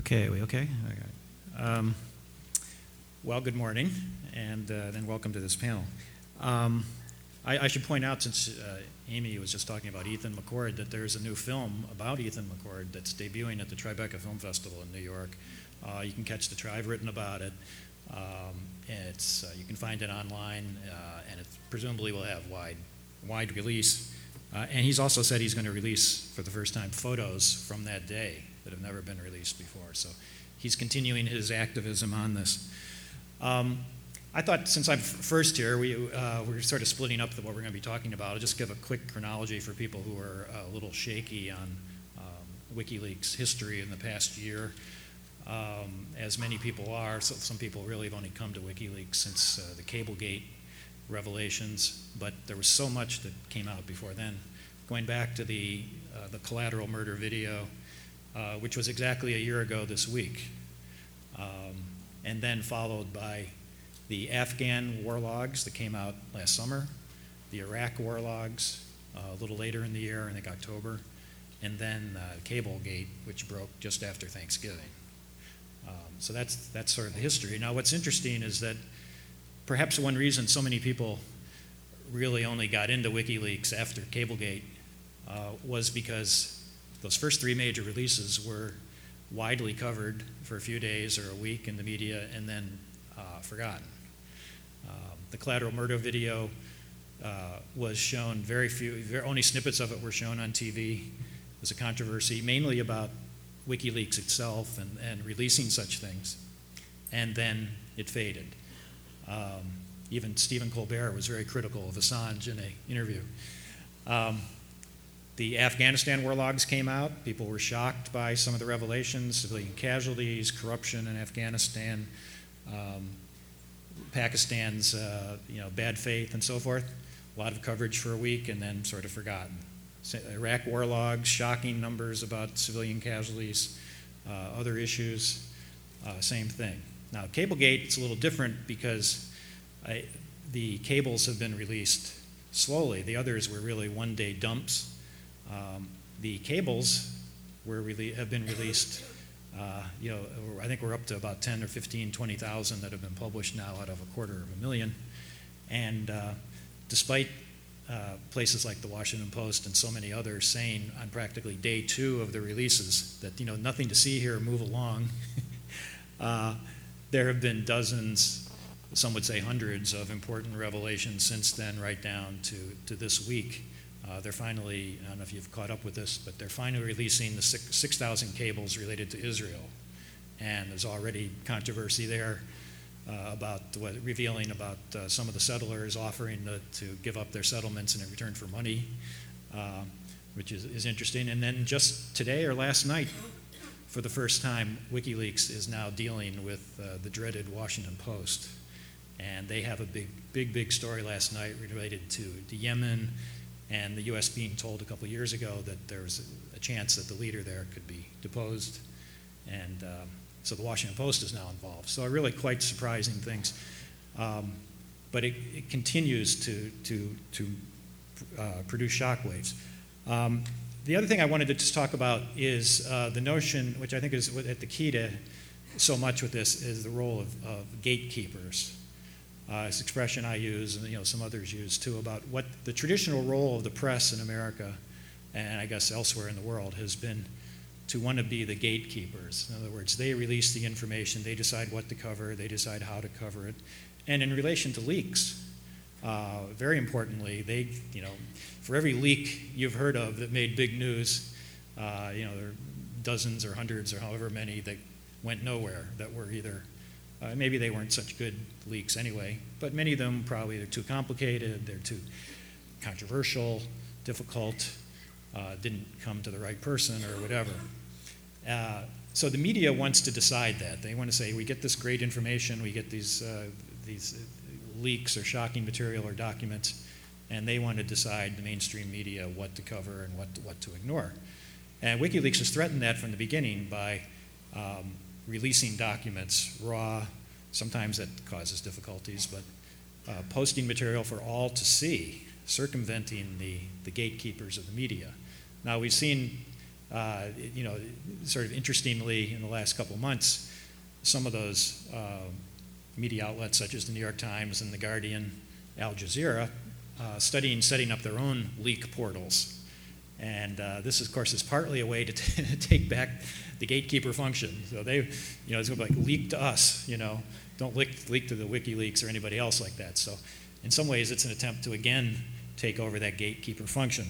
Okay, we okay? Well, good morning, and then welcome to this panel. I should point out, since Amy was just talking about Ethan McCord, that there's a new film about Ethan McCord that's debuting at the Tribeca Film Festival in New York. You can catch the trailer. I've written about it. You can find it online, and it presumably will have wide release. And he's also said he's going to release, for the first time, photos from that day that have never been released before. So he's continuing his activism on this. I thought, since I'm first here, we're sort of splitting up what we're going to be talking about. I'll just give a quick chronology for people who are a little shaky on WikiLeaks history in the past year. As many people are, so some people really have only come to WikiLeaks since the Cablegate revelations, but there was so much that came out before then. Going back to the collateral murder video, which was exactly a year ago this week, and then followed by the Afghan war logs that came out last summer, the Iraq war logs a little later in the year, I think October, and then Cablegate, which broke just after Thanksgiving. So that's sort of the history. Now, what's interesting is that perhaps one reason so many people really only got into WikiLeaks after Cablegate was because those first three major releases were widely covered for a few days or a week in the media and then forgotten. The collateral murder video was shown only snippets of it were shown on TV. It was a controversy mainly about WikiLeaks itself and releasing such things. And then it faded. Even Stephen Colbert was very critical of Assange in an interview. The Afghanistan war logs came out. People were shocked by some of the revelations, civilian casualties, corruption in Afghanistan, Pakistan's bad faith, and so forth. A lot of coverage for a week and then sort of forgotten. Iraq war logs, shocking numbers about civilian casualties, other issues, same thing. Now, Cablegate, it's a little different because the cables have been released slowly. The others were really one-day dumps. The cables have been released, I think we're up to about 10 or 15, 20,000 that have been published now out of 250,000. And despite places like the Washington Post and so many others saying on practically day 2 of the releases that, nothing to see here, move along, there have been dozens, some would say hundreds, of important revelations since then, right down to this week. They're finally, I don't know if you've caught up with this, but they're finally releasing the 6,000 cables related to Israel. And there's already controversy there revealing about some of the settlers offering to give up their settlements in return for money, which is interesting. And then just today or last night, for the first time, WikiLeaks is now dealing with the dreaded Washington Post. And they have a big story last night related to Yemen, and the U.S. being told a couple of years ago that there was a chance that the leader there could be deposed. And so the Washington Post is now involved. So really quite surprising things. But it continues to produce shockwaves. The other thing I wanted to just talk about is the notion, which I think is at the key to so much with this, is the role of gatekeepers. It's an expression I use, and some others use too, about what the traditional role of the press in America, and I guess elsewhere in the world, has been to want to be the gatekeepers. In other words, they release the information, they decide what to cover, they decide how to cover it. And in relation to leaks, very importantly, for every leak you've heard of that made big news, there are dozens or hundreds or however many that went nowhere, that were either maybe they weren't such good leaks anyway, but many of them probably they're too complicated, they're too controversial, difficult, didn't come to the right person or whatever. So the media wants to decide that. They want to say, we get this great information, we get these leaks or shocking material or documents, and they want to decide, the mainstream media, what to cover and what to ignore. And WikiLeaks has threatened that from the beginning by releasing documents raw. Sometimes that causes difficulties, but posting material for all to see, circumventing the gatekeepers of the media. Now, we've seen Sort of interestingly, in the last couple of months, some of those media outlets, such as the New York Times and the Guardian, Al Jazeera, setting up their own leak portals. And this, of course, is partly a way to take back the gatekeeper function. So they, it's going to be like, leak to us, don't leak to the WikiLeaks or anybody else like that. So in some ways, it's an attempt to, again, take over that gatekeeper function.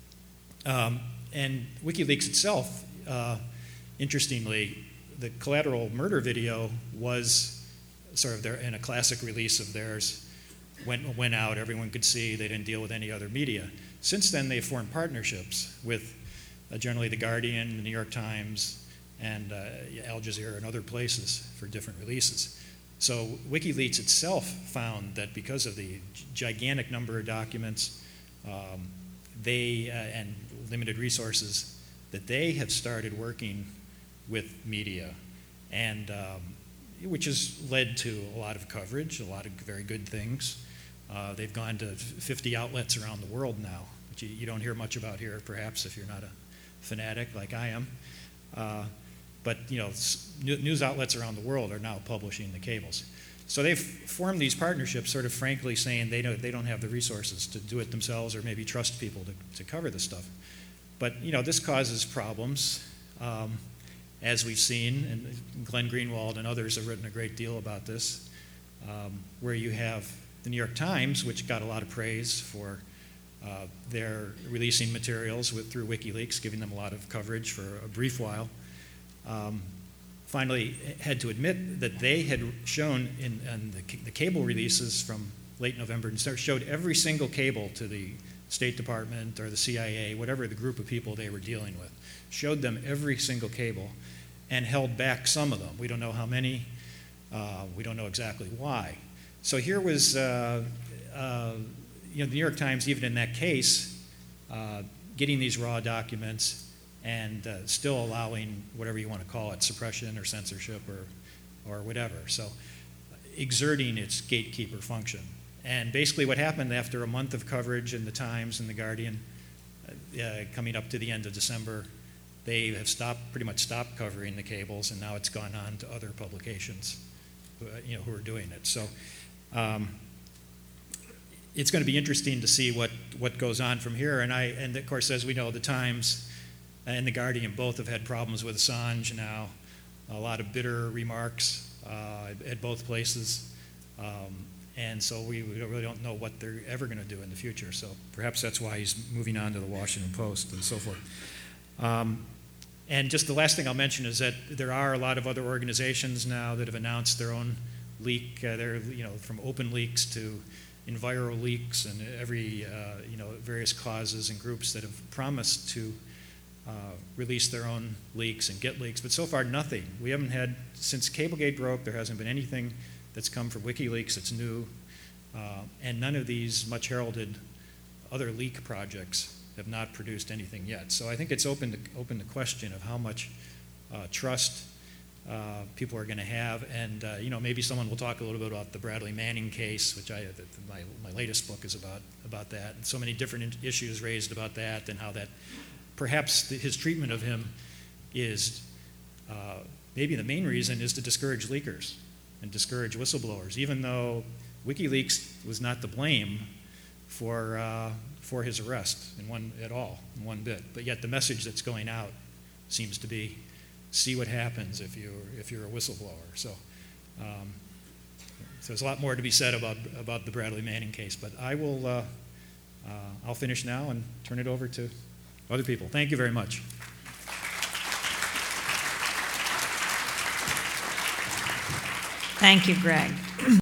And WikiLeaks itself, interestingly, the Collateral Murder video was sort of in a classic release of theirs, went out, everyone could see, they didn't deal with any other media. Since then, they've formed partnerships with generally the Guardian, the New York Times, and Al Jazeera and other places for different releases. So WikiLeaks itself found that because of the gigantic number of documents, and limited resources, that they have started working with media, and which has led to a lot of coverage, a lot of very good things. They've gone to 50 outlets around the world now, which you don't hear much about here, perhaps, if you're not a fanatic like I am. But news outlets around the world are now publishing the cables. So they've formed these partnerships, sort of frankly saying they don't have the resources to do it themselves, or maybe trust people to cover this stuff. But this causes problems, as we've seen, and Glenn Greenwald and others have written a great deal about this, where you have the New York Times, which got a lot of praise for their releasing materials through WikiLeaks, giving them a lot of coverage for a brief while. Finally had to admit that they had shown in the cable releases from late November and showed every single cable to the State Department or the CIA, whatever the group of people they were dealing with, showed them every single cable and held back some of them. We don't know how many. We don't know exactly why. So here was, the New York Times, even in that case, getting these raw documents and still allowing whatever you want to call it, suppression or censorship or whatever. So exerting its gatekeeper function. And basically what happened after a month of coverage in the Times and the Guardian, coming up to the end of December, they have pretty much stopped covering the cables, and now it's gone on to other publications who are doing it. So it's going to be interesting to see what goes on from here. And of course, as we know, the Times and the Guardian both have had problems with Assange now, a lot of bitter remarks at both places. And so we really don't know what they're ever going to do in the future. So perhaps that's why he's moving on to the Washington Post and so forth. And just the last thing I'll mention is that there are a lot of other organizations now that have announced their own leak. They're from OpenLeaks to EnviroLeaks and every various causes and groups that have promised to release their own leaks and get leaks, but so far nothing. We haven't had, since Cablegate broke, there hasn't been anything that's come from WikiLeaks that's new, and none of these much heralded other leak projects have not produced anything yet. So I think it's open the question of how much trust people are going to have, and maybe someone will talk a little bit about the Bradley Manning case, which my latest book is about that, and so many different issues raised about that, and how that perhaps his treatment of him is maybe the main reason is to discourage leakers and discourage whistleblowers, even though WikiLeaks was not to blame for his arrest in one bit. But yet the message that's going out seems to be, see what happens if you're a whistleblower. So there's a lot more to be said about the Bradley Manning case. But I'll finish now and turn it over to other people. Thank you very much. Thank you, Greg.